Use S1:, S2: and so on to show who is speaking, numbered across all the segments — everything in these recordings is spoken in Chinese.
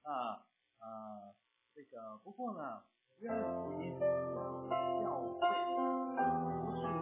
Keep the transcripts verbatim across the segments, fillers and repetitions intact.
S1: 啊呃这个不过呢，约翰福音教会不是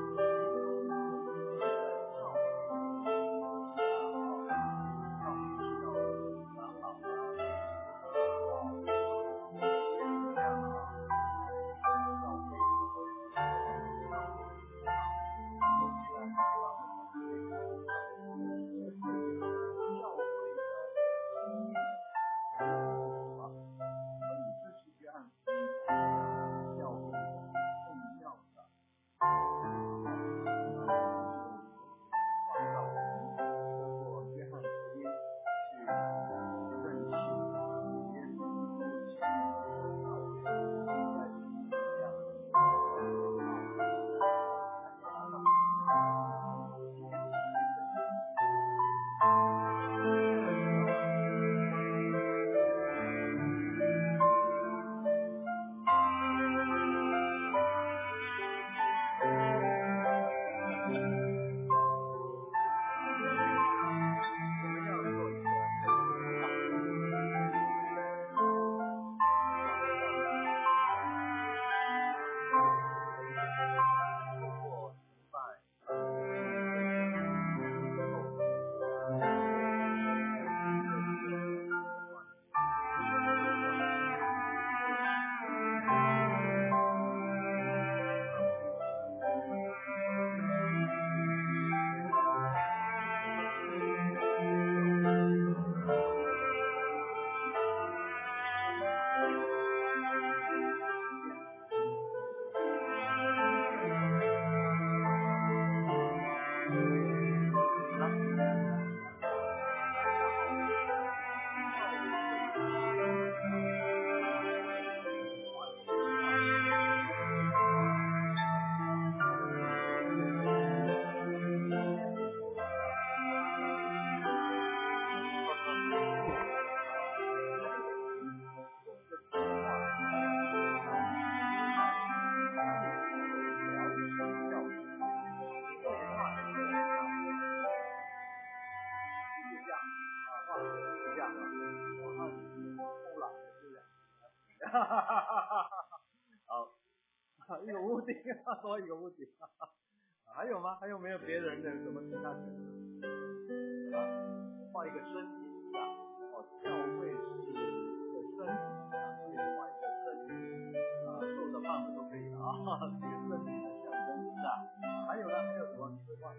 S1: 哈哈哈哈哈！好，一个屋顶，多一个屋顶。还有吗？还有没有别人的什么其他选择？啊，画一个身体啊，哦，教会是一个身体啊，可以画一个身体啊，瘦的胖的都可以啊，这个身体的象征是吧？还有呢？还有什么？你会画？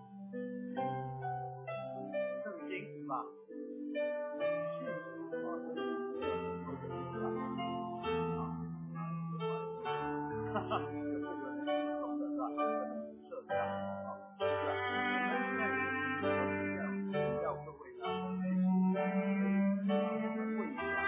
S1: 圣经是吧？信啊，这里或者是吧？哈哈，有这个懂的是吧？设置啊，啊，是啊，我们现在这样要各位呢，学习会一下。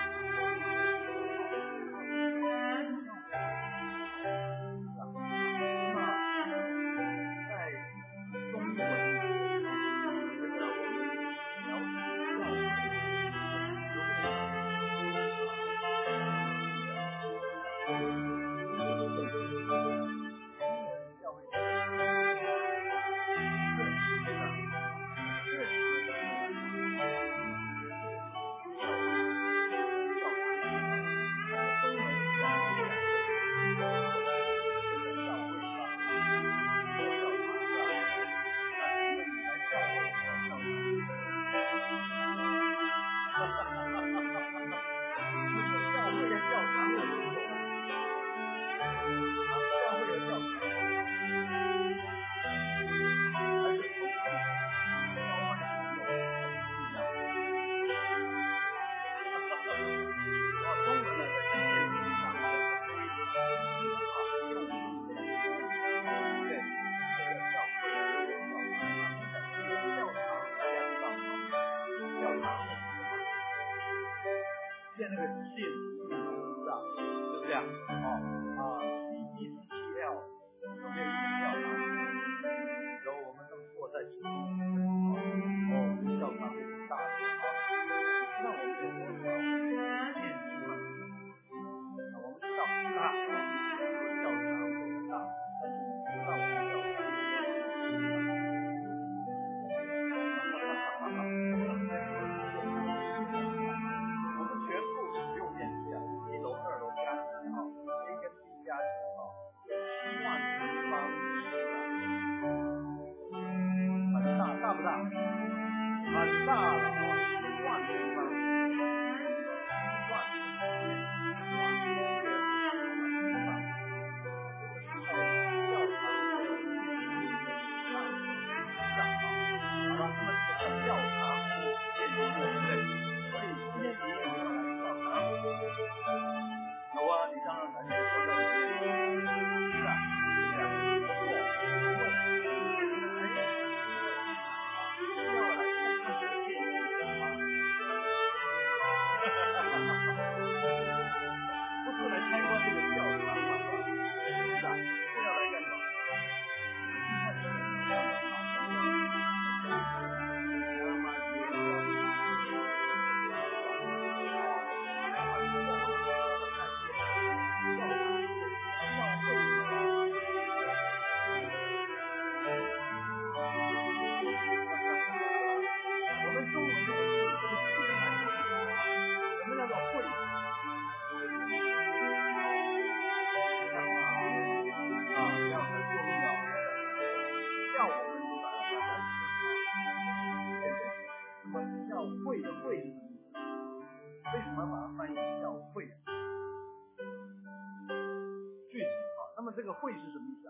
S1: 么这个会是什么意思啊？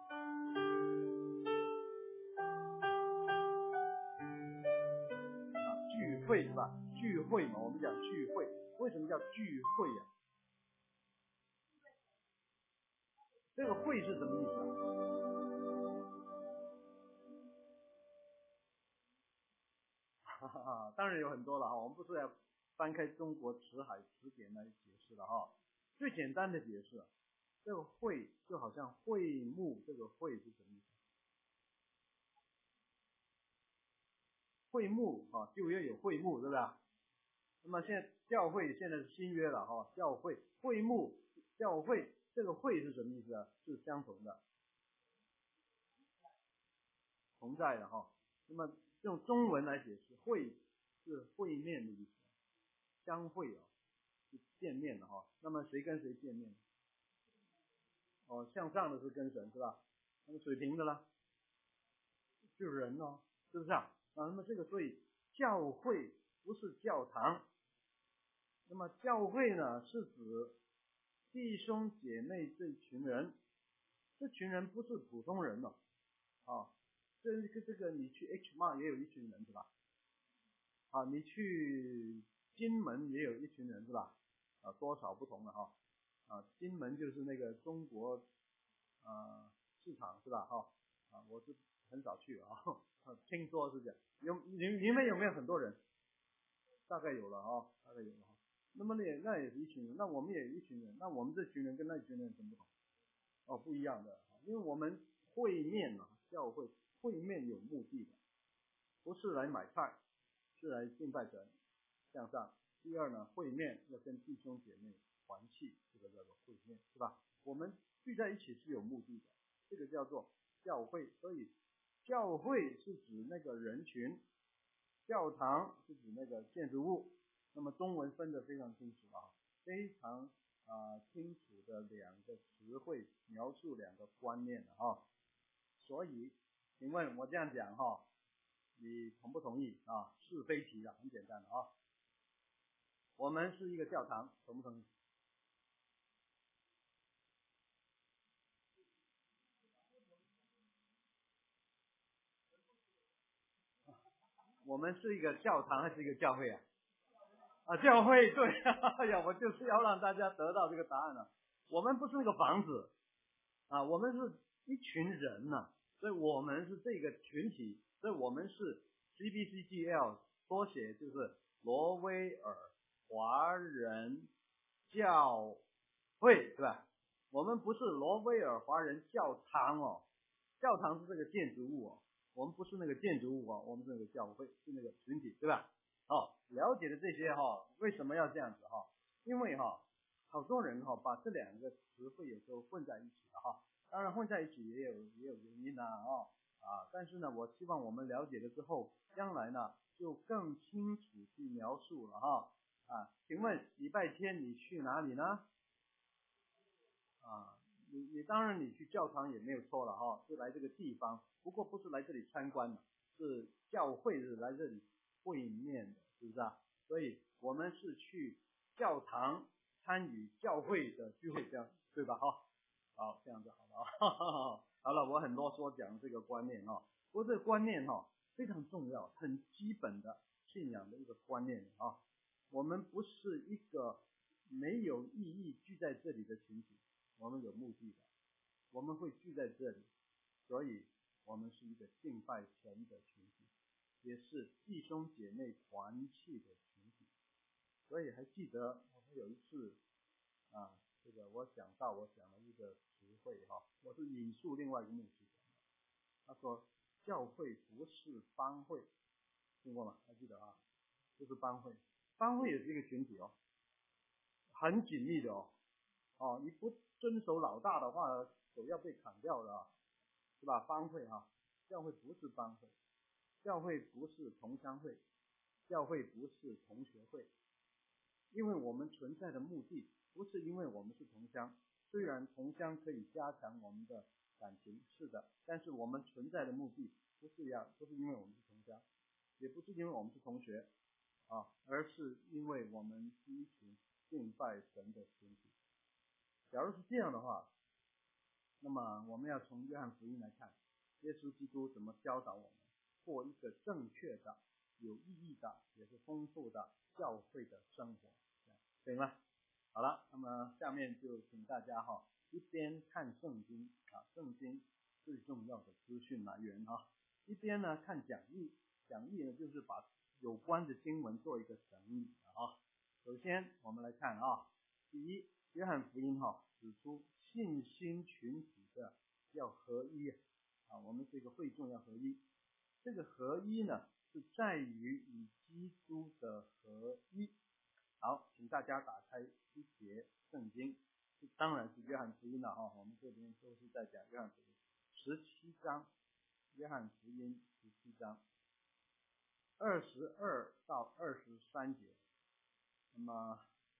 S1: 啊，聚会是吧？聚会嘛，我们讲聚会，为什么叫聚会呀、啊？这个会是什么意思啊？哈哈，当然有很多了哈，我们不是要翻开中国词海词典来解释的哈。最简单的解释，这个会就好像会幕，这个会是什么意思？会幕啊，旧约有会幕，对不对？那么现在教会现在是新约了哈，教会会幕教会这个会是什么意思啊？是相同的，同在的哈。那么用中文来解释，会是会面的意思，相会啊，是见面的哈。那么谁跟谁见面？哦，向上的是跟神是吧？那么水平的呢？是人哦，是不是啊？啊，那么这个所以教会不是教堂，那么教会呢是指弟兄姐妹这群人，这群人不是普通人哦，啊，这个这个你去 H Mart 也有一群人是吧？啊，你去金门也有一群人是吧？啊，多少不同的哈，啊，金门就是那个中国啊市场是吧？哈，啊，我是很少去啊，听说是这样。有你你们有没有很多人？大概有了啊，大概有了哈。那么那也那也是一群人，那我们也有一群人，那我们这群人跟那群人有什么不同？哦，不一样的，因为我们会面啊，教会会面有目的的，不是来买菜，是来敬拜神，向上。第二呢，会面要跟弟兄姐妹团契，这个叫做会面，是吧？我们聚在一起是有目的的，这个叫做教会。所以教会是指那个人群，教堂是指那个建筑物。那么中文分得非常清楚啊，非常啊、呃、清楚的两个词汇描述两个观念的啊。所以，请问我这样讲哈，你同不同意啊？是非题的，很简单的啊。我们是一个教堂，同不同意？我们是一个教堂还是一个教会啊？啊，教会，对，哎呀，我就是要让大家得到这个答案了。我们不是那个房子啊，我们是一群人呐、啊，所以我们是这个群体，所以我们是 C B C G L， 缩写就是罗威尔华人教会，对吧？我们不是罗威尔华人教堂哦，教堂是这个建筑物哦，我们不是那个建筑物哦，我们是那个教会，是那个群体，对吧？哦，了解的这些哈、哦，为什么要这样子哈、哦？因为哈、哦，好多人哈、哦、把这两个词汇有时候混在一起了哈。当然混在一起也有也有原因呐啊、哦、啊，但是呢，我希望我们了解了之后，将来呢就更清楚去描述了哈啊。请问礼拜天你去哪里呢？啊，你你当然你去教堂也没有错了哈，是来这个地方，不过不是来这里参观的，是教会是来这里会面的，是不是啊？所以我们是去教堂参与教会的聚会，这样对吧？哈，好，这样就好了啊。好了，我很啰嗦讲这个观念哈，不过这个观念哈非常重要，很基本的信仰的一个观念啊。我们不是一个没有意义聚在这里的群体。我们有目的的，我们会聚在这里，所以我们是一个敬拜神的群体，也是弟兄姐妹团契的群体。所以还记得我们有一次啊，这个我讲到我讲了一个词汇哈，我是引述另外一个牧师讲的，他说教会不是帮会，听过吗？还记得啊？不是帮会，帮会也是一个群体哦，很紧密的哦。哦，你不遵守老大的话，手要被砍掉的、啊，是吧？帮会哈、啊，教会不是帮会，教会不是同乡会，教会不是同学会，因为我们存在的目的不是因为我们是同乡，虽然同乡可以加强我们的感情，是的，但是我们存在的目的不是要，不是因为我们是同乡，也不是因为我们是同学啊，而是因为我们是一群敬拜神的群体。假如是这样的话， 么我们要从约翰福音来看，耶稣基督怎么教导我们过一个正确的、有意义的、也是丰富的教会的生活，对吗？好了，那么下面就请大家哈，一边看圣经啊，圣经最重要的资讯来源哈，一边呢看讲义，讲义呢就是把有关的经文做一个整理啊。首先我们来看啊，第一，约翰福音哈指出信心群体的要合一啊，我们这个会众要合一，这个合一呢是在于与基督的合一。好，请大家打开一节圣经，当然是约翰福音了啊，我们这边都是在讲约翰福音十七章，约翰福音十七章二十二到二十三节。那么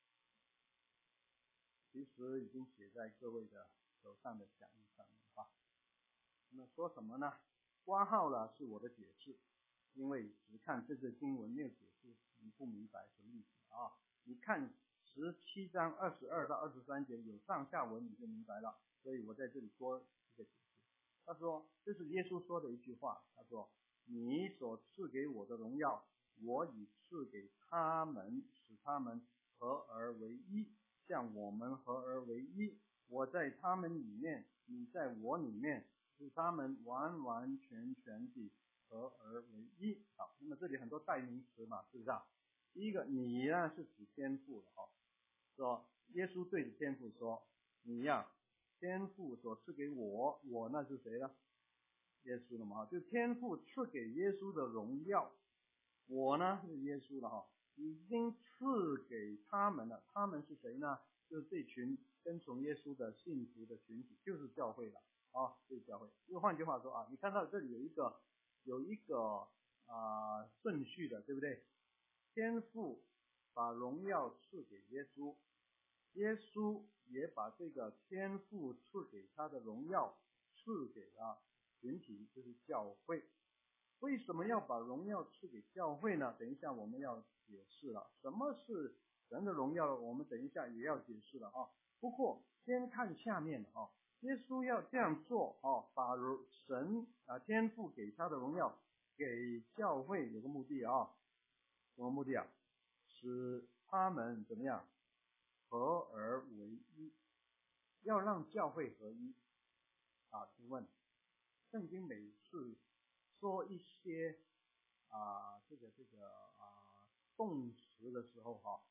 S1: 其实已经写在各位的手上的讲义上面啊。那么说什么呢？括号了是我的解释，因为只看这个经文没有解释，你不明白什么意思啊？你看十七章二十二到二十三节有上下文你就明白了，所以我在这里多一个解释。他说，这是耶稣说的一句话，他说，你所赐给我的荣耀，我已赐给他们，使他们合而为一，像我们合而为一，我在他们里面，你在我里面，使他们完完全全地合而为一。好，那么这里很多代名词嘛，是不是啊？第一个你呢是指天父的哈，说耶稣对着天父说，你呀，天父所赐给我，我那是谁呢？耶稣的嘛，就天父赐给耶稣的荣耀，我呢是耶稣的哈，已经赐给他们了，他们是谁呢？就是这群跟从耶稣的信徒的群体，就是教会了啊，就是教会。因为换句话说啊，你看到这里有一个有一个啊、呃、顺序的，对不对？天父把荣耀赐给耶稣，耶稣也把这个天父赐给他的荣耀赐给了群体，就是教会。为什么要把荣耀赐给教会呢？等一下我们要解释了，什么是神的荣耀，我们等一下也要解释了啊。不过先看下面啊，耶稣要这样做啊，把神啊天父给他的荣耀给教会，有个目的啊。什么目的啊？使他们怎么样合而为一，要让教会合一啊。请问圣经每次说一些啊这个这个啊动词的时候哈，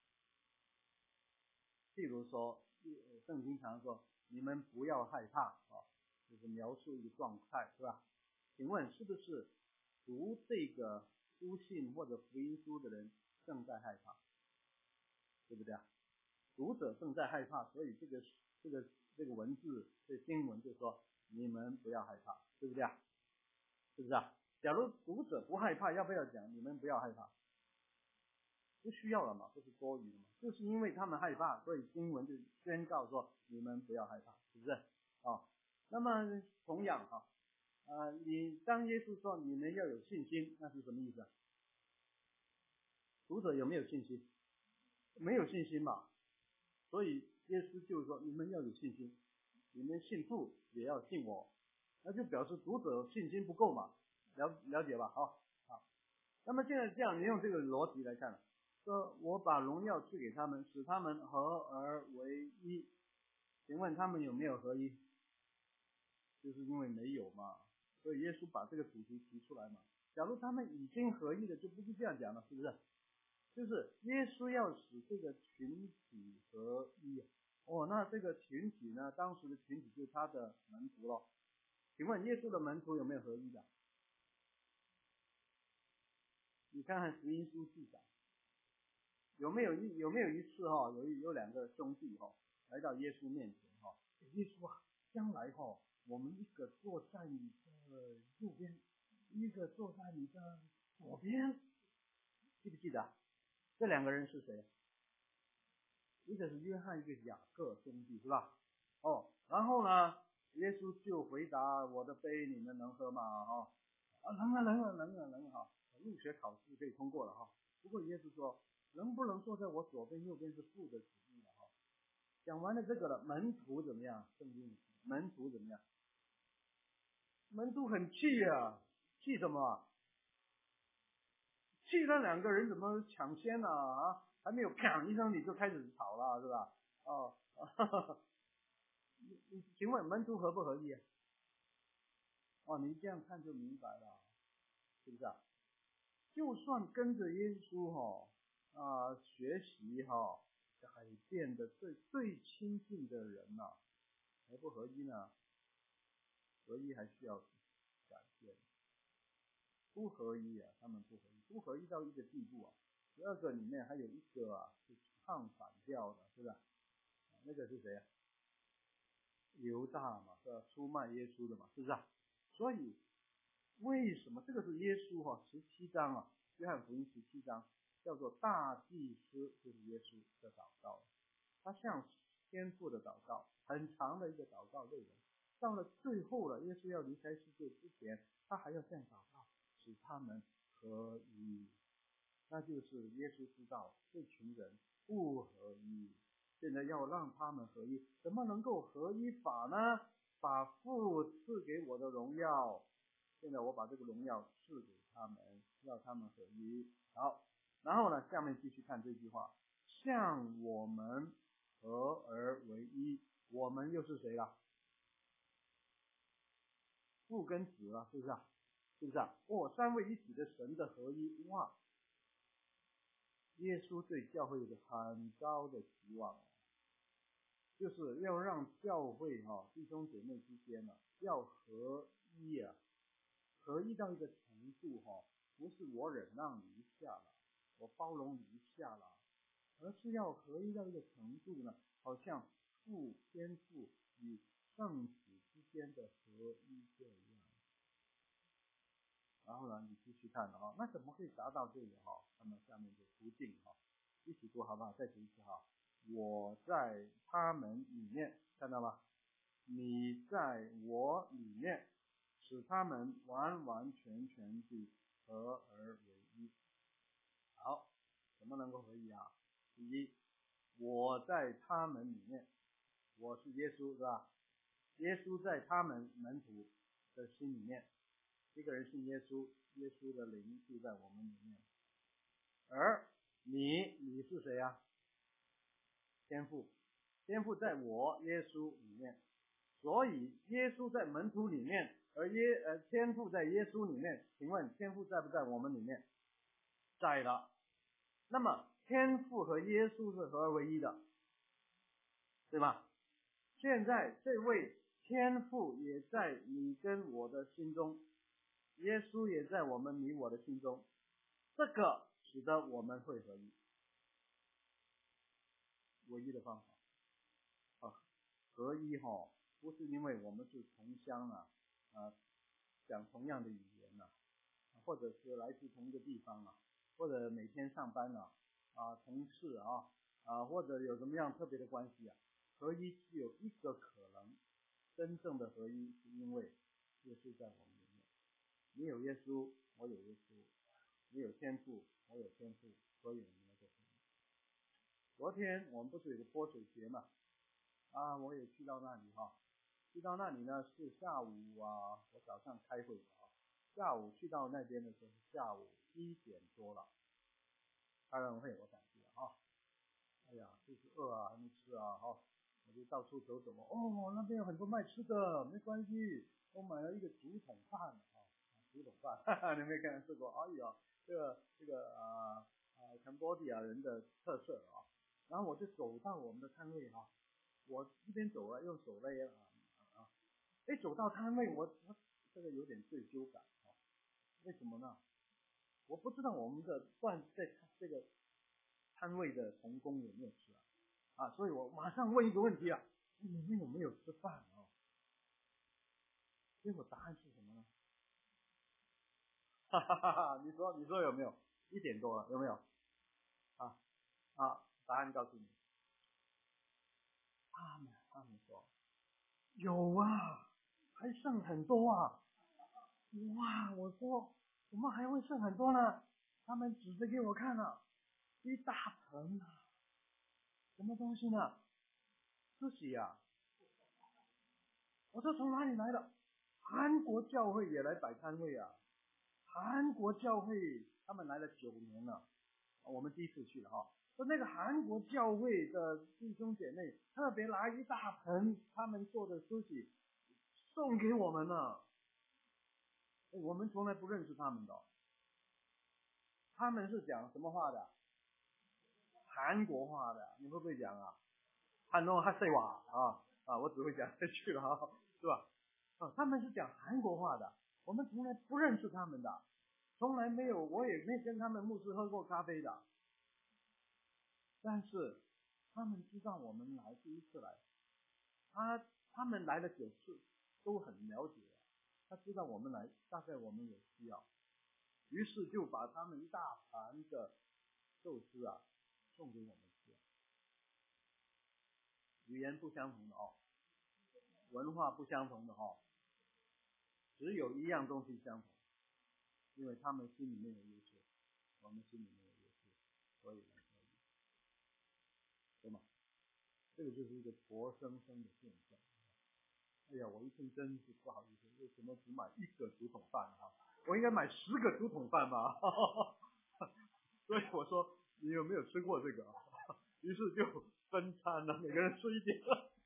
S1: 譬如说圣经常说你们不要害怕啊，就是描述一个状态，是吧？请问是不是读这个书信或者福音书的人正在害怕，对不对啊？读者正在害怕，所以这个这个这个文字这经文就说你们不要害怕，对不对啊？是不是啊？假如读者不害怕，要不要讲你们不要害怕？不需要了嘛，不是多余的嘛？就是因为他们害怕，所以经文就宣告说你们不要害怕，是不是啊、哦？那么同样哈、呃，你当耶稣说你们要有信心，那是什么意思啊？读者有没有信心？没有信心嘛，所以耶稣就说你们要有信心，你们信父也要信我，那就表示读者信心不够嘛，了了解吧？好，好。那么现在这样，你用这个逻辑来看，说我把荣耀赐给他们，使他们合而为一，请问他们有没有合一？就是因为没有嘛，所以耶稣把这个主题提出来嘛。假如他们已经合一了，就不是这样讲了，是不是？就是耶稣要使这个群体合一哦，那这个群体呢，当时的群体就是他的门徒咯。请问耶稣的门徒有没有合一的？你看看福音书记载，有没有一有没有一次哈、哦，有有两个兄弟哈、哦、来到耶稣面前哈、哦，耶稣啊，将来哈、哦，我们一个坐在你的右边，一个坐在你的左边，记不记得？这两个人是谁？一个是约翰，一个是雅各兄弟，是吧？哦，然后呢，耶稣就回答：我的杯你们能喝吗？哦，啊，能啊，能啊，能啊，能啊，入学考试可以通过了哈。不过耶稣说，能不能坐在我左边右边是父的旨意了哈。讲完了这个了，门徒怎么样？圣经门徒怎么样？门徒很气啊，气什么？气那两个人怎么抢先啊？啊，还没有砰一声你就开始吵了，是吧？哦，你你请问门徒合不合意啊？哦，你这样看就明白了，是不是啊？就算跟着耶稣哈啊学习哈改变的最最亲近的人呐、啊，合不合一呢？合一还需要改变，不合一啊，他们不合一，不合一到一个地步啊。十二个里面还有一个啊是唱反调的，是不是？那个是谁啊？犹大嘛，是出卖耶稣的嘛，是不是啊？所以为什么这个是耶稣哈、啊？十七章啊，约翰福音十七章叫做大祭司，就是耶稣的祷告，他向天父的祷告，很长的一个祷告内容。到了最后了，耶稣要离开世界之前，他还要这样祷告，使他们合一。那就是耶稣知道这群人不合一，现在要让他们合一，怎么能够合一法呢？把父赐给我的荣耀，现在我把这个荣耀赐给他们，要他们合一。好，然后呢，下面继续看这句话，像我们合而为一，我们又是谁啦？父跟子啊，是不是啊？是不是啊？哦，三位一体的神的合一，哇！耶稣对教会有个很高的期望，就是要让教会哈、啊、弟兄姐妹之间呢、啊、要合一啊，合一到一个程度哈、啊，不是我忍让你一下了，我包容你一下了，而是要合一到一个程度呢，好像父天父与圣子之间的合一这样。然后呢，你继续看了哈，那怎么可以达到这个哈？那么下面的途径哈，一起读好不好？再读一次哈。我在他们里面，看到吗？你在我里面，使他们完完全全地合而为一。好，怎么能够合一啊？第一，我在他们里面，我是耶稣是吧？耶稣在他们门徒的心里面，一个人信耶稣，耶稣的灵住在我们里面。而你，你是谁啊？天父，天父在我耶稣里面，所以耶稣在门徒里面，而耶呃天父在耶稣里面。请问天父在不在我们里面？在的。那么天父和耶稣是合而为一的，对吧？现在这位天父也在你跟我的心中，耶稣也在我们你我的心中，这个使得我们会合一，唯一的方法啊，合一哈、哦，不是因为我们是同乡啊，啊，讲同样的语言啊，或者是来自同一个地方啊，或者每天上班啊，啊，同事啊，啊，或者有什么样特别的关系啊，合一只有一个可能，真正的合一是因为耶稣在我们里面，你有耶稣，我有耶稣，你有天父，我有天父，所以我们能够合一。昨天我们不是有个泼水节嘛，啊，我也去到那里哈、啊，去到那里呢是下午啊，我早上开会啊，下午去到那边的时候是下午一点多了，开完会我感觉啊，哎呀，肚子饿啊，还没吃啊哈、哦，我就到处走走哦，那边有很多卖吃的，没关系，我买了一个竹筒饭啊，竹筒饭，哈哈，你没看吃过？哎呀，这个这个啊啊，柬埔寨人的特色啊，然后我就走到我们的摊位哈、啊，我一边走啊，用手勒啊啊，哎，走到摊位我我这个有点罪疚感啊，为什么呢？我不知道我们的饭在这个摊位的童工有没有吃啊？啊，所以我马上问一个问题啊，你们有没有吃饭啊？结果答案是什么呢？哈哈哈哈！你说你说有没有？一点多了有没有？啊啊！答案告诉你，他们他们说有啊，还剩很多啊！哇，我说怎么还会剩很多呢？他们指着给我看了，一大盆啊！什么东西呢？自己啊， 我说从哪里来的？韩国教会也来摆摊位啊！韩国教会他们来了九年了，我们第一次去了哈。说那个韩国教会的弟兄姐妹特别拿一大盆他们做的东西送给我们了。我们从来不认识他们的，他们是讲什么话的？韩国话的，你会不会讲啊？汉诺哈塞瓦啊啊，我只会讲这句了哈，是吧？啊，他们是讲韩国话的，我们从来不认识他们的，从来没有，我也没跟他们牧师喝过咖啡的。但是他们知道我们来第一次来，他他们来了九次，都很了解，他知道我们来，大概我们有需要，于是就把他们一大盘的寿司啊送给我们吃。语言不相同的哦，文化不相同的哦，只有一样东西相同，因为他们心里面有耶稣，我们心里面有耶稣，所以来可以，对吗？这个就是一个活生生的现象。哎呀，我一听真是不好意思，为什么只买一个竹筒饭啊？我应该买十个竹筒饭吧？所以我说你有没有吃过这个？于是就分餐了，每个人吃一点。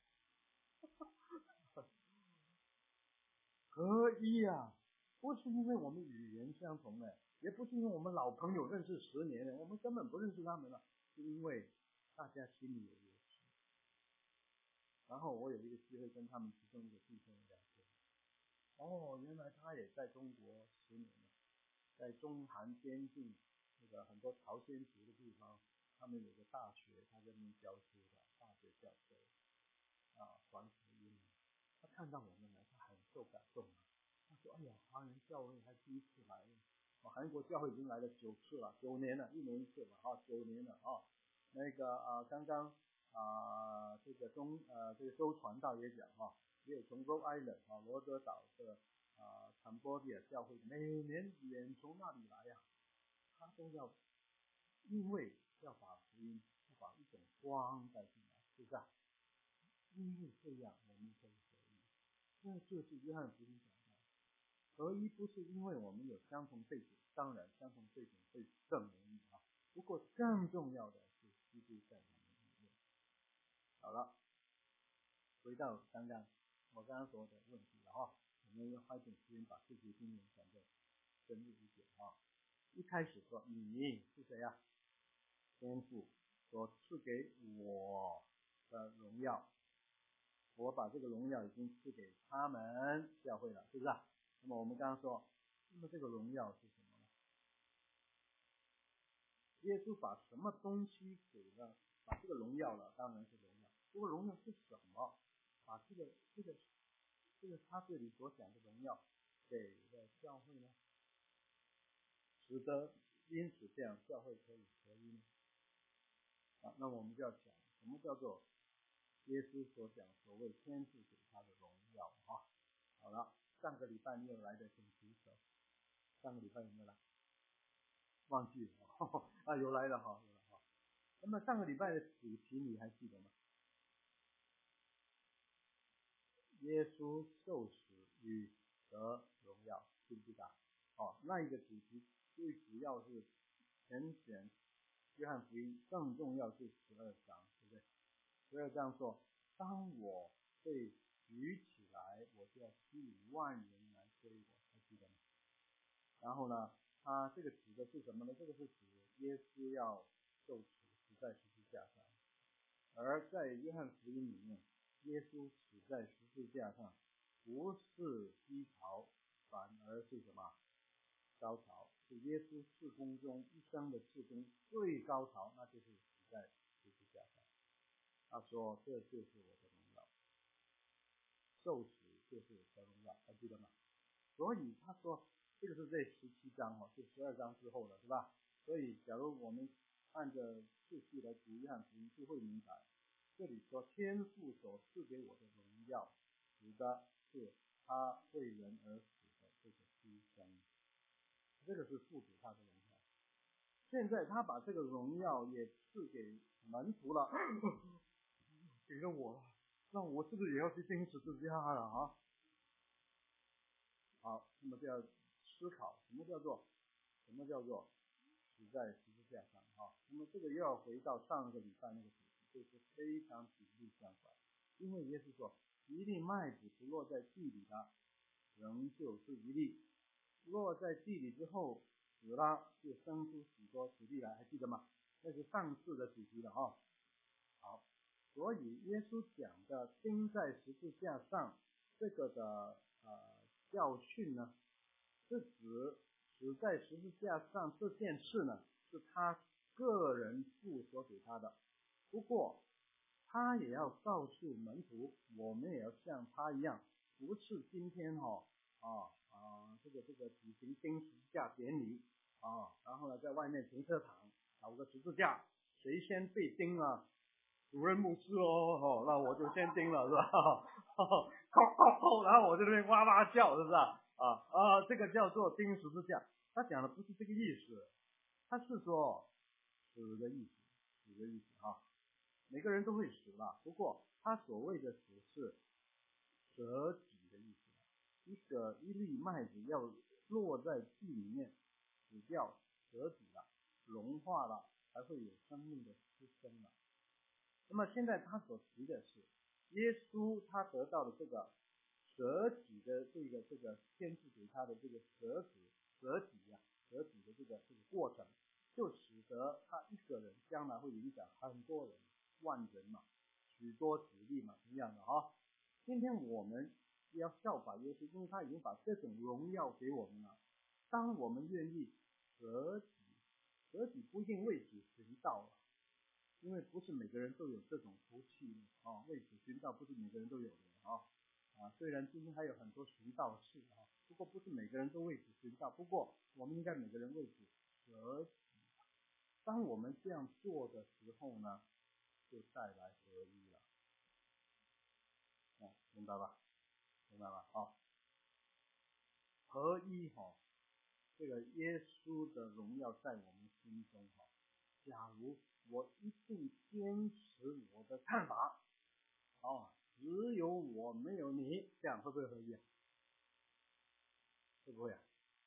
S1: 合一啊，不是因为我们语言相同哎，也不是因为我们老朋友认识十年了，我们根本不认识他们了，是因为大家心里有耶稣。然后我有一个机会跟他们其中一个弟兄聊天，哦，原来他也在中国十年了，在中韩边境那个很多朝鲜族的地方，他们有个大学，他在那边教书的大学教授啊，传福音。他看到我们来，他很受感动啊。他说：“哎呀，华人教会还第一次来，哦，韩国教会已经来了九次了，九年了，一年一次嘛，啊，九年了啊。那个啊，刚刚啊，这个中呃这个周传道也讲哈，也有从 Rhode Island 啊罗德岛的啊 Cambodia 教会，每年远从那里来呀，他都要，因为要把福音，要把一种光带进来，是不是啊？因为这样，我们可以合一。那就是约翰福音讲的，合一不是因为我们有相同背景，当然相同背景会更容易啊。不过更重要的是基督在我们里面。好了，回到刚刚我刚刚说的问题了哈，我们要花点时间把这些经文讲得深入一点啊。一开始说你是谁啊？天父所赐给我的荣耀，我把这个荣耀已经赐给他们教会了，是不是啊？那么我们刚刚说，那么这个荣耀是什么呢？耶稣把什么东西给了？把这个荣耀了，当然是荣耀。这个荣耀是什么？把这个这个这个他这里所讲的荣耀给了教会呢？使得因此这样教会可以合一呢？啊，那我们就要讲什么叫做耶稣所讲所谓天父给他的荣耀啊。好了，上个礼拜你有来的请举手。上个礼拜有没有来？忘记了啊，有来的哈，有了哈。那么上个礼拜的主题你还记得吗？耶稣受死与得荣耀，记不记得？哦，那一个主题最主要是全选约翰福音，更重要是十二章，对不对？十二章说，当我被举起来，我就要吸引万人来追我，还记得吗？然后呢，他这个指的是什么呢？这个是指耶稣要受死，死在十字架上。而在约翰福音里面，耶稣死在十字架上，不是低潮，反而是什么？高潮，是耶稣事工中一生的事工最高潮，那就是死在十字架上。他说：“这就是我的荣耀，受死就是我的荣耀。”还记得吗？所以他说，这个是这十七章哦，是十二章之后了，是吧？所以，假如我们按着次序来读约翰福音，就会明白，这里说天父所赐给我的荣耀，指的是他为人而死的这个牺牲，这个是父子他的荣耀。现在他把这个荣耀也赐给门徒了，给了我了，那我是不是也要去钉十字架了啊？ 好，那么就要思考什么叫做什么叫做死在十字架上啊。那么这个又要回到上个礼拜那个主题，就是非常紧密相关。因为耶稣说，一粒麦子不落在地里的，仍旧是一粒；落在地里之后死了，就生出许多子粒来，还记得吗？那是上次的主题了啊。好，所以耶稣讲的钉在十字架上这个的呃教训呢，是指死在十字架上这件事呢，是他个人父所给他的。不过他也要告诉门徒，我们也要像他一样，不是今天哈啊啊这个这个举行钉十字架典礼啊，然后呢在外面停车场找个十字架，谁先被钉啊？主任牧师哦，哦那我就先钉了是吧？然后我在那边哇哇叫，是不是啊？啊啊，这个叫做钉十字架。他讲的不是这个意思，他是说死的意思，死的意思啊。每个人都会死了，不过他所谓的死是舍己的意思。一个一粒麦子要落在地里面死掉，舍己了，融化了，才会有生命的出生了。那么现在他所提的是，耶稣他得到的这个舍己的这个这个天父给他的这个舍己舍己呀、啊、舍己的这个这个过程，就使得他一个人将来会影响很多人，万人嘛，许多子弟嘛，一样的啊。今天我们要效法耶稣，因为他已经把这种荣耀给我们了。当我们愿意舍己，舍己不一定为主寻道了。因为不是每个人都有这种福气啊，为主寻道不是每个人都有的啊啊。虽然今天还有很多寻道士啊，不过不是每个人都为主寻道。不过我们应该每个人为主舍己。当我们这样做的时候呢，就带来合一了。啊，明白吧？明白吧？啊，合一哈、哦，这个耶稣的荣耀在我们心中哈、哦。假如我一定坚持我的看法，哦，只有我没有你，这样会不会合一啊？会不会啊？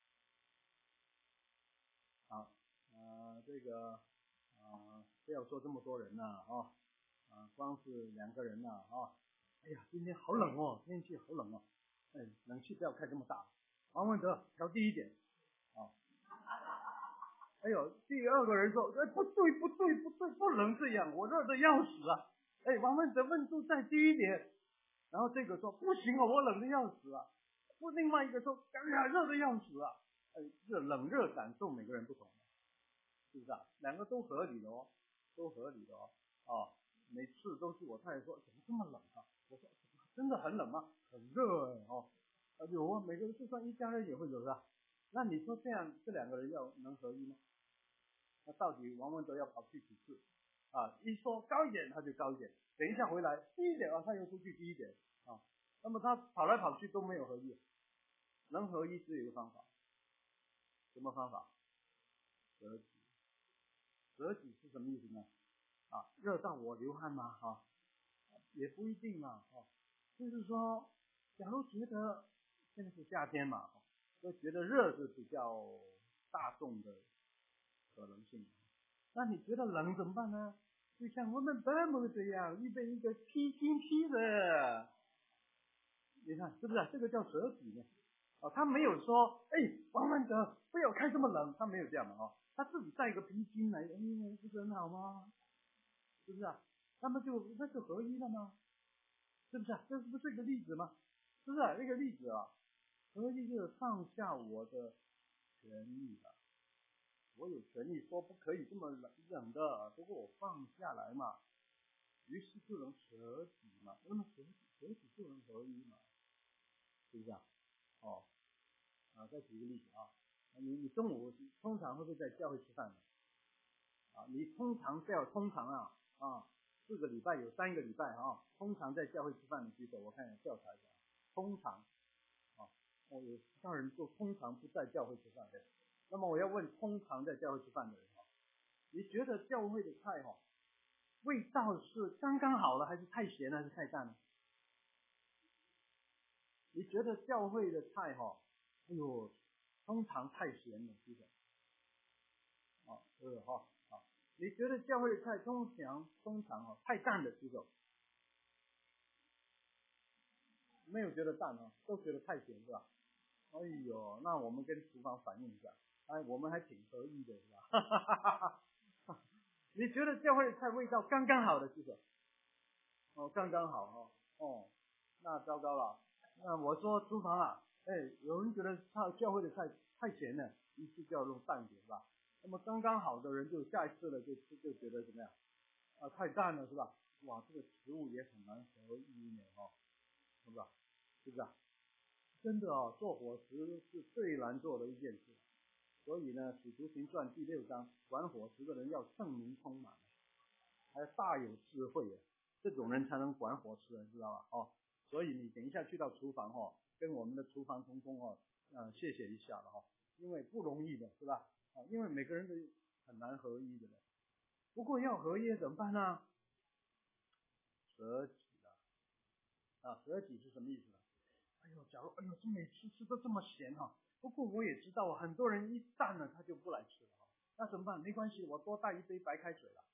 S1: 好，呃，这个，呃，不要说这么多人了啊，啊、呃，光是两个人了啊。哎呀，今天好冷哦，天气好冷哦，哎，冷气不要开这么大。王文德调低一点，啊。哎呦，第二个人说，哎，不对不对不对，不能这样，我热得要死啊！哎，王文德温度再低一点。然后这个说不行啊，我冷得要死啊。不，另外一个说，哎呀，热得要死啊。哎，这冷热感受每个人不同，是不是啊？两个都合理的哦，都合理的哦。哦，每次都是我太太说，怎么这么冷啊？我说真的很冷吗？很热哎哦。啊有啊，每个人就算一家人也会有的。那你说这样这两个人要能合一吗？那到底王文德要跑去几次啊？一说高一点他就高一点，等一下回来低一点啊，他又出去低一点啊。那么他跑来跑去都没有合一，能合一只有一个方法，什么方法？舍己。舍己是什么意思呢？啊，热到我流汗吗？啊，也不一定嘛。啊，就是说，假如觉得现在是夏天嘛，就觉得热是比较大众的可能性。那你觉得冷怎么办呢？就像我们伯母这样，预备一个披巾披着，你看是不是、啊？这个叫舍己呢？哦，他没有说，哎，王文德不要开这么冷，他没有这样的哦，他自己带一个披巾来，哎，不是很好吗？是不是啊？那么就那就合一了吗？是不是啊？这是不是一个例子吗？是不是啊？那个例子啊，合一就是放下我的权利了。我有权利说不可以这么冷冷的，不过我放下来嘛，于是就能舍己嘛，那么舍己舍己就能合一嘛，是不是啊？哦，啊，再举一个例子啊，你你中午通常会不会在教会吃饭呢？啊，你通常在通常啊啊，四个礼拜有三个礼拜啊，通常在教会吃饭的举手，我看一下调查一下，通常啊，我有其他人就通常不在教会吃饭的。那么我要问通常在教会吃饭的人哈，你觉得教会的菜哈味道是刚刚好了，还是太咸还是太淡呢？你觉得教会的菜哈哎呦，通常太咸了，是不是？哦，是哈，啊，你觉得教会的菜通常通常哦太淡的，是不是？没有觉得淡哦，都觉得太咸是吧？哎呦，那我们跟厨房反映一下，哎，我们还挺合意的是吧？你觉得教会的菜味道刚刚好的是不是？哦，刚刚好哦，哦，那糟糕了。那我说厨房啊，哎，有人觉得教教会的菜太咸了，于是就要用淡点是吧？那么刚刚好的人就下一次了就就觉得怎么样？啊，太淡了是吧？哇，这个食物也很难合一呢哦，是吧？是不是啊？真的哦，做伙食是最难做的一件事。所以呢，《使徒行传》第六章，管伙食的人要圣灵充满，还要大有智慧啊，这种人才能管伙食，知道吧？哦，所以你等一下去到厨房哦，跟我们的厨房同工哦，呃，谢谢一下了哈，因为不容易的，是吧？啊，因为每个人都很难合一的。不过要合一怎么办呢？舍己了啊，舍己是什么意思呢？哎呦，假如哎呦，这每次吃都这么咸哈、啊，不过我也知道很多人一淡了他就不来吃了哈，那怎么办？没关系，我多带一杯白开水了，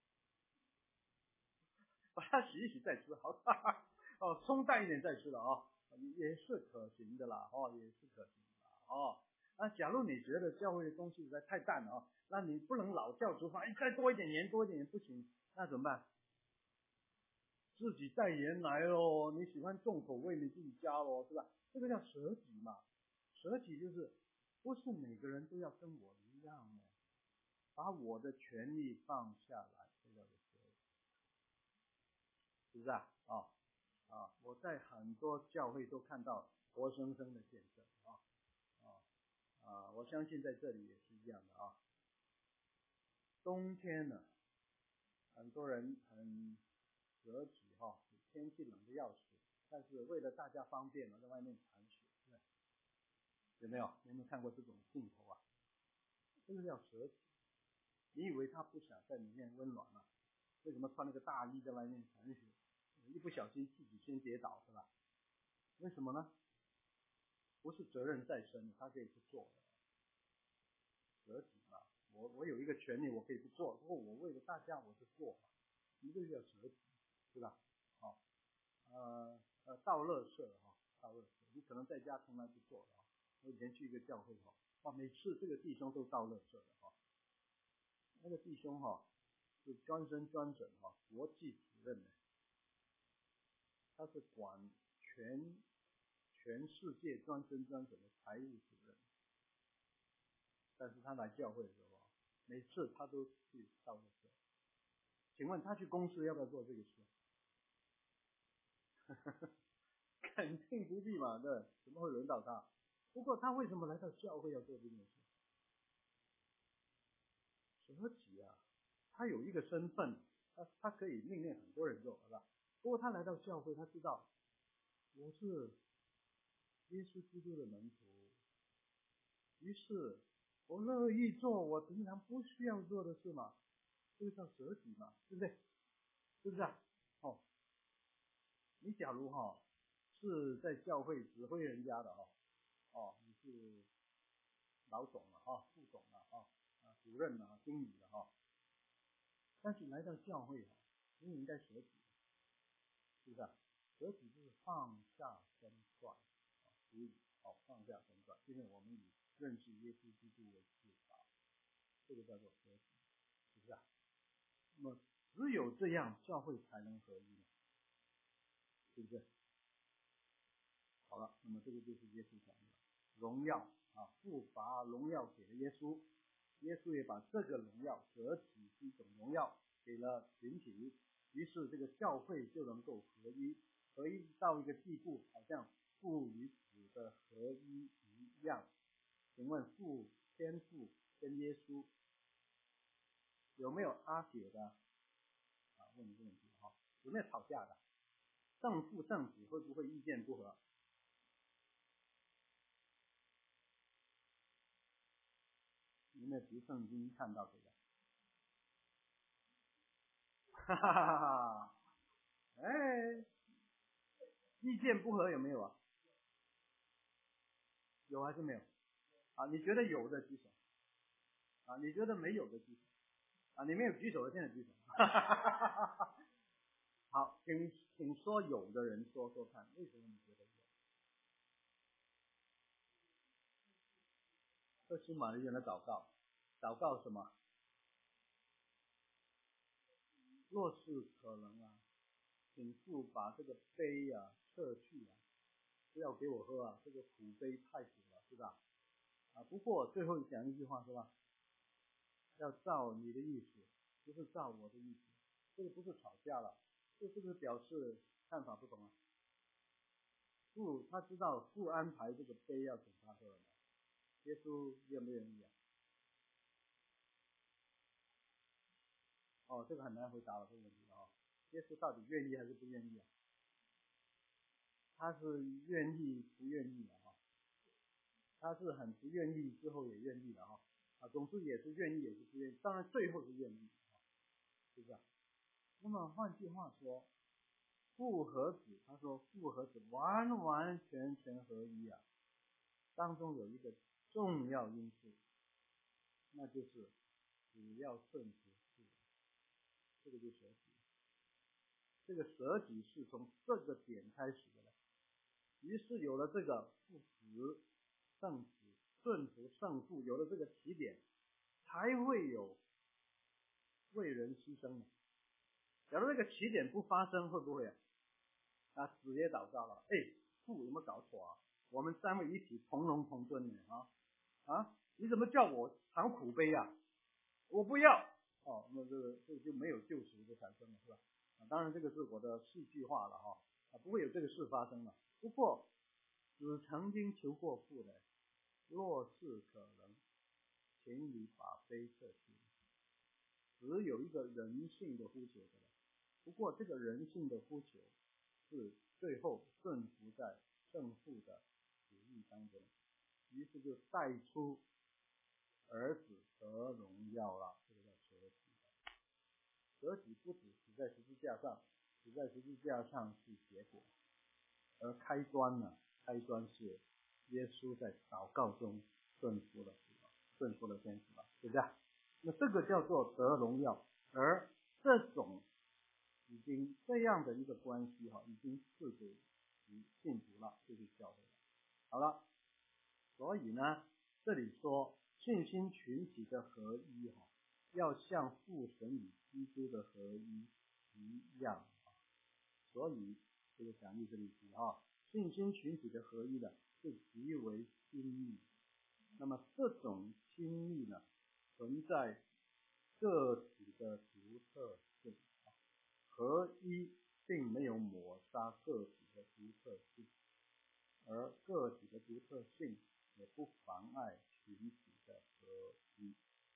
S1: 把它洗一洗再吃，好，哈哈，哦，冲淡一点再吃了啊、哦，也是可行的啦，哦，也是可行的啦，哦，那假如你觉得教会的东西实在太淡了啊、哦，那你不能老叫厨房，哎，再多一点盐，多一点盐不行，那怎么办？自己带盐来咯，你喜欢重口味你自己加咯，是吧？这个叫舍己嘛，舍己就是不是每个人都要跟我一样的，把我的权利放下来，这叫做舍己，是不是啊？啊、哦、啊！我在很多教会都看到活生生的见证啊啊啊！我相信在这里也是一样的啊。冬天呢，很多人很舍己哈，天气冷的要死，但是为了大家方便呢，在外面铲雪，有没有？你有没有看过这种镜头啊？这个叫舍己。你以为他不想在里面温暖吗？为什么穿那个大衣在外面铲雪？一不小心自己先跌倒是吧？为什么呢？不是责任在身，他可以不做的，舍己嘛。我我有一个权利，我可以不做，不过我为了大家我就做嘛，一个叫舍己，是吧？好、哦，呃呃，倒垃圾哈，倒垃圾，你可能在家从来不做的啊。我以前去一个教会哈，哇，每次这个弟兄都倒垃圾的哈，那个弟兄哈是专身专整哈，国际主任的，他是管全全世界专身专整的财务主任，但是他来教会的时候，每次他都去倒垃圾。请问他去公司要不要做这个事？肯定不必嘛，对，怎么会轮到他？不过他为什么来到教会要做这件事？舍己啊，他有一个身份，他他可以命令很多人做，是吧？不过他来到教会，他知道我是耶稣基督的门徒，于是我乐意做我平常不需要做的事嘛，这个叫舍己嘛，对不对？是不是啊？哦，你假如哈、哦、是在教会指挥人家的哦，哦，你是老总了哈，副总了哈，啊，主任了，经理了哈，但是来到教会哈，你也应该舍己，是不是啊？舍己就是放下身段，啊，所以哦，放下身段，因为我们以认识耶稣基督为至宝，这个叫做舍己，是不是啊？那么只有这样，教会才能合一，是不是？好了，那么这个就是耶稣讲的荣耀啊，父把荣耀给了耶稣，耶稣也把这个荣耀舍己是一种荣耀给了群体，于是这个教会就能够合一，合一到一个地步，好像父与子的合一一样。请问父天父跟耶稣有没有阿姐的啊？问这个问题哈，有没有吵架的？圣父圣子会不会意见不合？有没有读圣经看到这个？哈哈哈哈！哎，意见不合有没有啊？ 有还是没有？啊，你觉得有的举手，啊，你觉得没有的举手，啊，你没有举手的现在举手。好，请请说有的人说说看，为什么你觉得有？这是玛利亚的祷告，祷告什么？若是可能啊，请父把这个杯啊撤去啊，不要给我喝啊，这个苦杯太苦了，是吧？啊，不过最后讲一句话是吧？要照你的意思，不是照我的意思，这个不是吵架了，这是不是表示看法不同啊？父他知道父安排这个杯要给他喝了，耶稣愿不愿意啊？哦，这个很难回答了这个问题哦。耶稣到底愿意还是不愿意啊？他是愿意不愿意的哈、哦？他是很不愿意，之后也愿意的哈、哦。啊，总之也是愿意也是不愿意，当然最后是愿意，是不是啊？那么换句话说，父和子，他说父和子完完全全合一啊，当中有一个重要因素，那就是只要顺服父，这个就舍己。这个舍己是从这个点开始的了。于是有了这个父子圣子顺服圣父，有了这个起点，才会有为人牺牲的。假如这个起点不发生，会不会啊？啊，子也祷告了，哎，父有没有搞错啊？我们三位一起同荣同尊的啊啊！你怎么叫我尝苦杯啊？我不要哦，那这个这个就没有救赎的产生了，是吧？啊，当然这个是我的戏剧化了哈，啊，不会有这个事发生了。不过子曾经求过父的，若是可能，请你把杯撤去。只有一个人性的呼求的，不过这个人性的呼求是最后顺服在圣父的旨意当中，于是就带出儿子得荣耀了，这个叫舍己。舍己不止死在十字架上，死在十字架上是结果，而开端呢？开端是耶稣在祷告中顺服了顺服了天使了，对不对？那这个叫做得荣耀，而这种已经这样的一个关系哈，已经赐给信徒了，就是教会了。好了，所以呢，这里说信心群体的合一哈，要像父神与基督的合一一样啊。所以这个讲义这里提啊，信心群体的合一呢是极为亲密。那么这种亲密呢，存在个体的独特性，合一并没有抹杀个体的独特性，而个体的独特性也不妨碍群体的合一。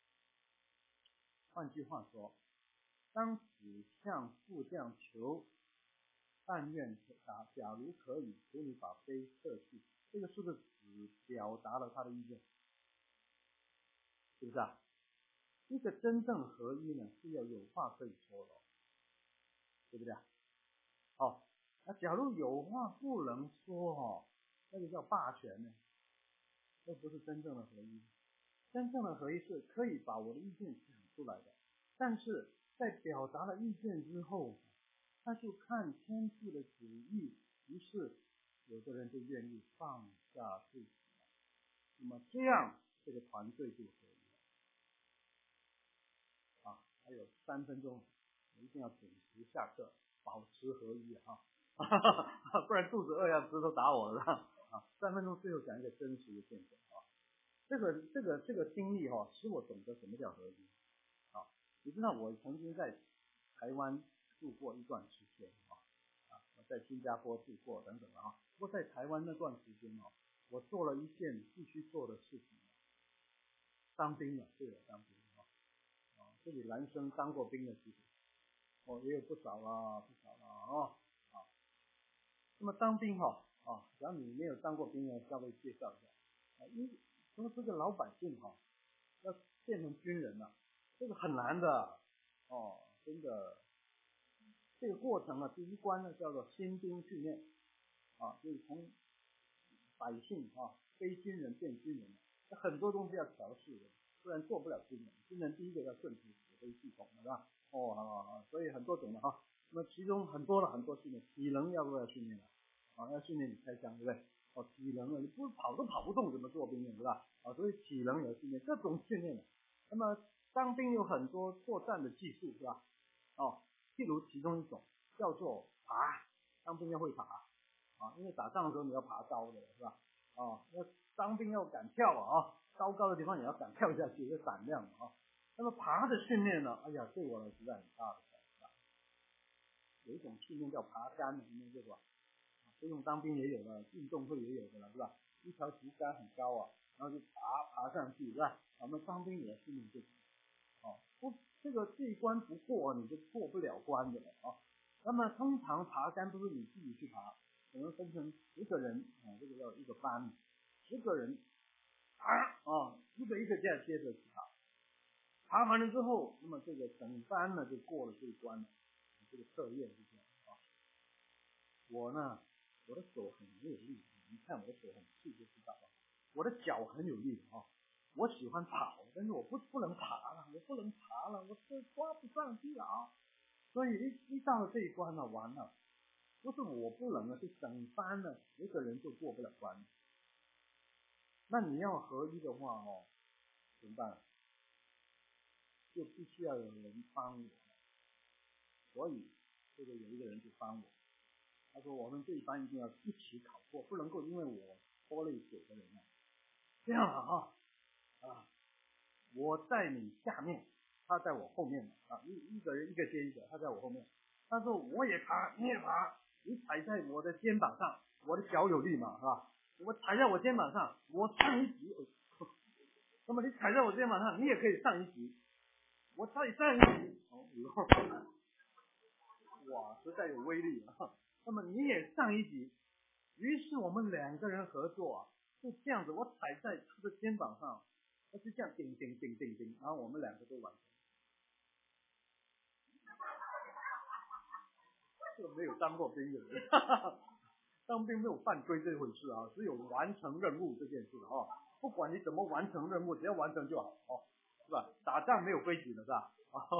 S1: 换句话说，当子向父这样求，但愿啊，假如可以，请你把杯撤去，这个是不是只表达了他的意见？是不是啊？一个真正合一呢，是要有话可以说的，对不对？哦，那假如有话不能说哦，那个叫霸权呢，那不是真正的合一。真正的合一是可以把我的意见讲出来的，但是在表达了意见之后，他就看天父的旨意，于是有的人就愿意放下自己，那么这样这个团队就合一了。啊，还有三分钟，我一定要准时下课，保持合一啊，不然肚子饿要直头打我了啊！三分钟最后讲一个真实的见证啊，这个这个这个经历哈、哦，使我懂得什么叫合一啊！你知道我曾经在台湾住过一段时间啊，啊，我在新加坡住过等等啊。不过在台湾那段时间哦，我做了一件必须做的事情，当兵了，对了，当兵啊，啊，这里男生当过兵的其实哦也有不少啦，不少啦啊啊。那么当兵哈啊，只要你没有当过兵呢，稍微介绍一下啊，因说这个老百姓哈、啊、要变成军人啊，这个很难的哦，真的。这个过程呢，第一关呢叫做新兵训练啊，就是从百姓啊，非军人变军人，很多东西要调试的，不然做不了军人。军人第一个要顺服指挥系统，是吧？哦，好好好，所以很多种的哈。那么其中很多了很多训练，体能要不要训练啊？啊，要训练你开枪，对不对？哦，体能啊，你不跑都跑不动，怎么做兵呢，是吧？啊，所以体能也要训练，各种训练的。那么当兵有很多作战的技术，是吧？哦，譬如其中一种叫做爬，当兵要会爬啊，因为打仗的时候你要爬高的，是吧？啊，那当兵要敢跳啊，高高的地方也要敢跳下去，有胆量啊。那么爬的训练呢，哎呀，对我来实在很大的挑战。有一种训练叫爬杆，你们见过？不用当兵也有了，运动会也有的了，是吧？一条竹竿很高啊，然后就爬爬上去，是吧？我们当兵也要训练这个。哦，不，这个这一关不过你就过不了关的了啊。那么通常爬杆都是你自己去爬，可能分成十个人啊，这个叫一个班，十个人爬啊，一个一个这样接着去爬，爬完了之后，那么这个整班呢就过了这一关了，这个测验是这样啊。我呢，我的手很没有力，你看我的手很细就知道了。我的脚很有力啊。我喜欢跑，但是我不不能爬了，我不能爬了，我这抓不上去啊！所以一一到了这一关了，完了，不是我不能了，是整班了，一个人就过不了关。那你要合一的话哦，怎么办？就必须要有人帮我，所以这个有一个人就帮我，他说我们这一班一定要一起考过，不能够因为我拖累九个人啊，这样啊啊。我在你下面，他在我后面啊，一一个人一个接一个，他在我后面。他说我也爬，你也爬，你踩在我的肩膀上，我的脚有力嘛，是吧？我踩在我肩膀上，我上一级。那么你踩在我肩膀上，你也可以上一级。我再上一级，哦，哇，实在有威力啊！那么你也上一级，于是我们两个人合作啊，就这样子，我踩在他的肩膀上。他就这样叮叮叮叮叮，然后我们两个都完成。这个没有当过兵的人，当兵没有犯规这回事啊，只有完成任务这件事啊。不管你怎么完成任务，只要完成就好，哦，是吧？打仗没有规矩的，是吧？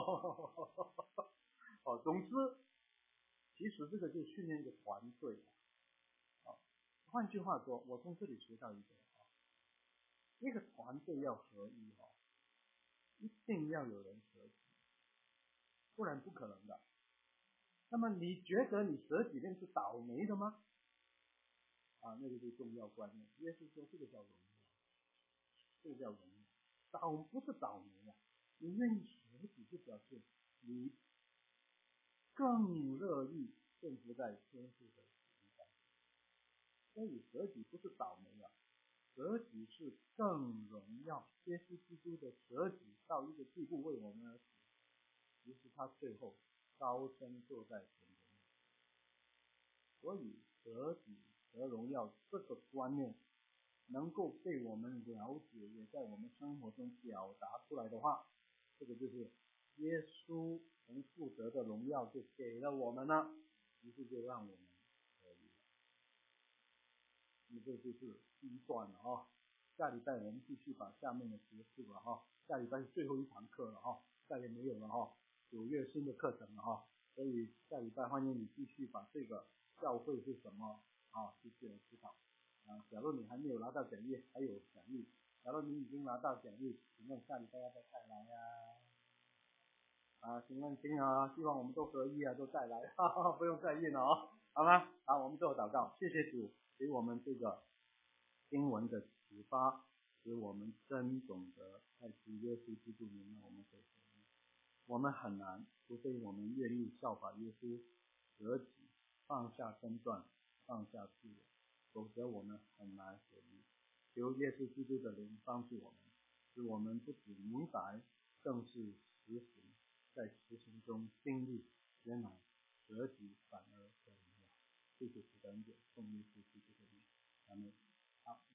S1: 哦，总之，其实这个就训练一个团队啊。换句话说，我从这里学到一个啊，一个团队要合一啊，一定要有人合一，不然不可能的。那么你觉得你舍己念是倒霉的吗？啊，那个是重要观念。耶稣说这个叫荣耀，这个叫荣耀。倒不是倒霉啊，你愿意舍己就表示你更乐意顺服在天父的旨意上。所以舍己不是倒霉啊，舍己是更荣耀。耶稣基督的舍己到一个地步为我们而死，于是他最后高升坐在天中。所以舍己得荣耀这个观念能够被我们了解，也在我们生活中表达出来的话，这个就是耶稣从父得的荣耀就给了我们了，于是就让我们可以了。那这就是第一段了啊。下礼拜我们继续把下面的结束了哈。下礼拜是最后一堂课了哈，再也没有了哈。九月新的课程了哈，所以下礼拜欢迎你继续把这个教会是什么啊，继续来思考啊。假如你还没有拿到讲义，还有讲义；假如你已经拿到讲义，请问下礼拜要不要再来呀？啊，请问请啊，希望我们都合一啊，都再来，哈哈，不用再印了哦，好吗？好，我们做祷告，谢谢主给我们这个经文的启发，使我们真懂得在主耶稣基督里面我们可以合一。我们很难，除非我们愿意效法耶稣，舍己，放下身段，放下自我，否则我们很难合一。求耶稣基督的灵帮助我们，使我们不只明白，更是实行，在实行中经历，原来舍己反而得荣耀。谢谢主的恩典，奉耶稣基督的名，阿门。好。